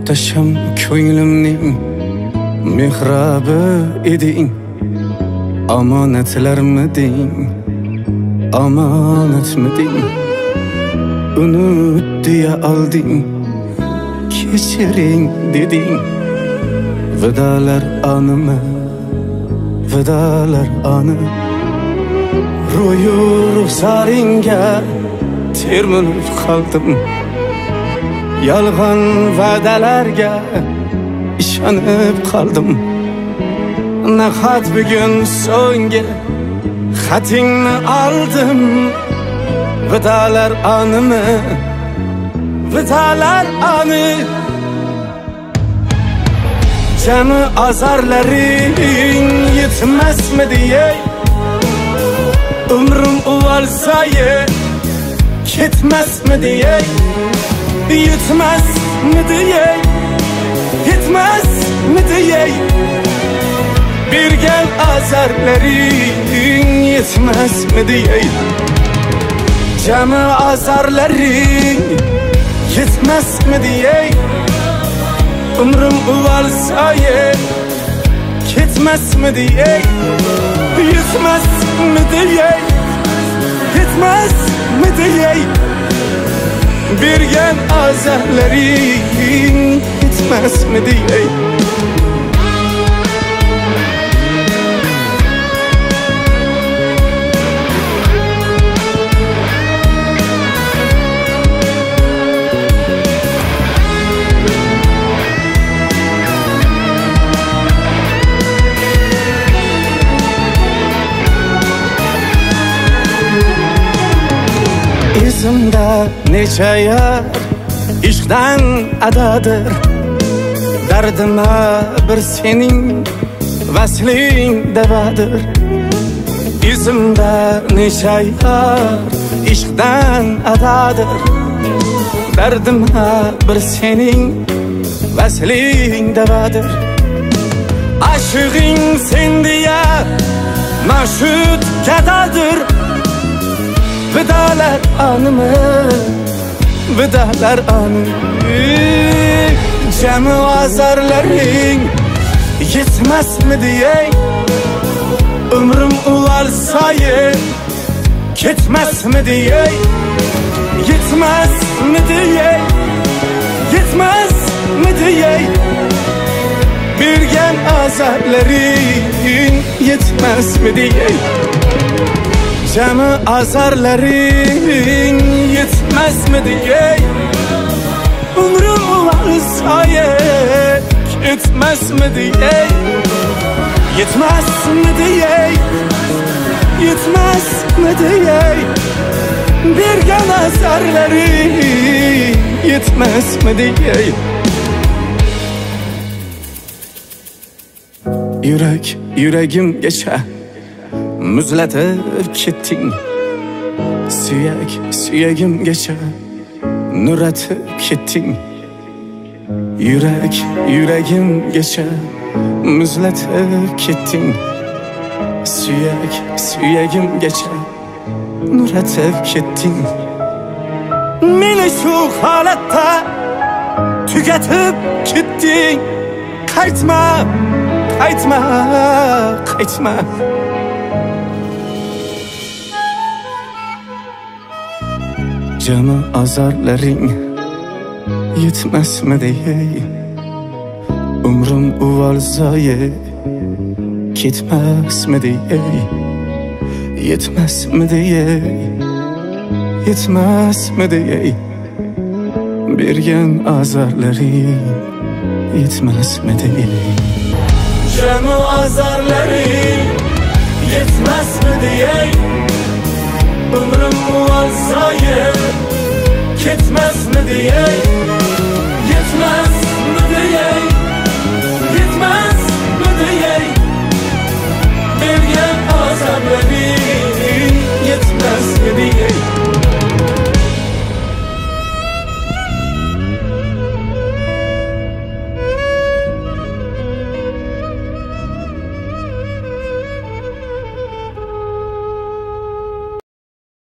muhtasham ko'nglimning mehrabi eding. Omonatlarmiding, omonatmiding? Unut deya olding, kechiring deding. Vidalar animi, vidalar ani. Ro'yu ruxsaringga termilib qoldim. Yolg'on va'dalarga ishonib qoldim. Nahot bugun so'nggi xatingni oldim. Vidalar animi, vidalar ani. Jami azarlaring yetmasmidi ey? Umrim uvalsa ketmasmidi ey? Yetmasmidi ey? Yetmasmidi ey? Bergan azarlaring yetmasmidi ey? Jami azarlaring yetmasmidi ey? Umrim uvalsa ketmasmidi ey? Yetmasmidi ey? Yetmasmidi ey? Bergan azarlaring yetmasmidi ey? Izimda necha yar ishqdan adadir. Dardima bir sening vasling davadir. Izimda necha yar ishqdan adadir. Dardima bir sening vasling davadir. Aşığın sen diye maşhut kadadir. Vidalar animi, vidalar ani. Jami azarlaring yetmasmidi ey? Umrim uvalsa ketmasmidi ey? Yetmasmidi ey? Yetmasmidi ey? Bergan azarlaring yetmasmidi ey? Jami azarlaring yetmasmidi ey? Umrim uvalsa ketmasmidi ey? Yetmasmidi ey? Yetmasmidi ey? Bergan azarlaring yetmasmidi ey? Yuragimgacha muzlatib ketding. Suyagimgacha nuratib ketding. Yuragimgacha muzlatib ketding. Suyagimgacha nuratib ketding. Meni shu holatda tugatib ketding. Qaytma, qaytma, qaytma. Jami azarlaring yetmasmidi ey? Umrim uvalsa ketmasmidi ey? Yetmasmidi ey? Yetmasmidi ey? Bergan azarlaring yetmasmidi ey? Jami azarlaring yetmasmidi ey? Umrim uvalsa ketmasmidi ey?